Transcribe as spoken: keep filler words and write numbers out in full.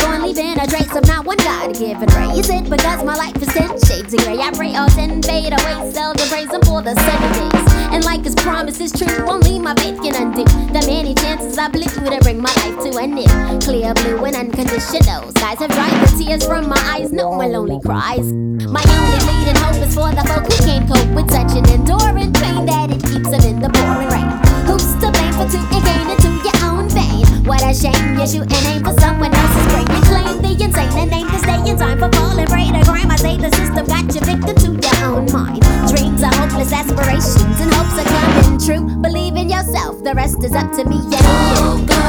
born leaving a trace of not one God-given ray. Is it because my life is ten shades of gray? I pray all ten fade away, seldom praise him for the sunny days. And like his promise is true, only my faith can undo the many chances I blew to bring my life to an end. Clear blue and unconditional skies have dried the tears from my eyes. No one lonely cries. My only leading hope is for the folk who can't cope with such an enduring pain that it keeps them in the pouring rain. Who's to blame for two and gain into your own vein? What a shame you shoot and aim for someone else's brain. You claim the insane and aim to stay in time for falling prey to crime. I say the system got you victim to your own mind. Dreams are hopeless aspirations and hopes are coming true. Believe in yourself, the rest is up to me and you.